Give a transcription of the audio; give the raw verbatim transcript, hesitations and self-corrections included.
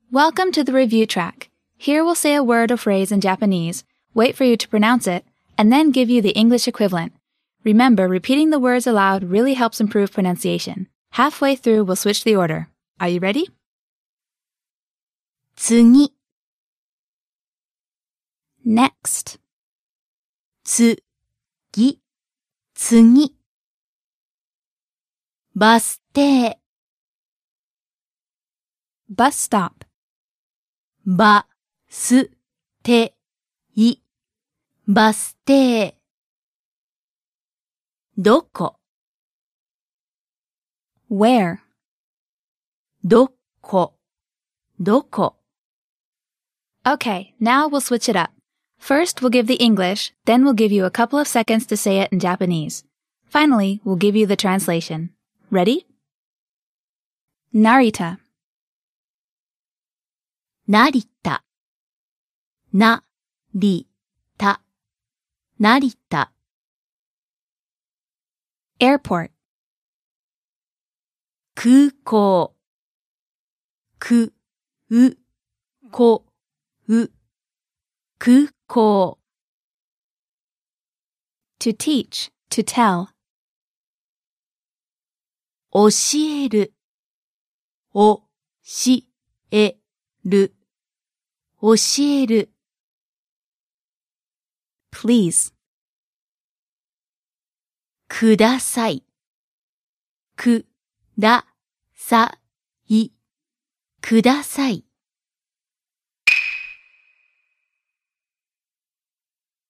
Welcome to the review track. Here we'll say a word or phrase in Japanese, wait for you to pronounce it, and then give you the English equivalent. Remember, repeating the words aloud really helps improve pronunciation. Halfway through, we'll switch the order. Are you ready? 次 Next. 次次バス停 Bus stop. バス停バス停どこ Where. どこどこ Okay, now we'll switch it up. First, we'll give the English, then we'll give you a couple of seconds to say it in Japanese. Finally, we'll give you the translation. Ready? Narita. 成田なりた成田 Airport. 空港くうこう空港 To teach, to tell. 教えるおしえる教える Please. くださいくださいください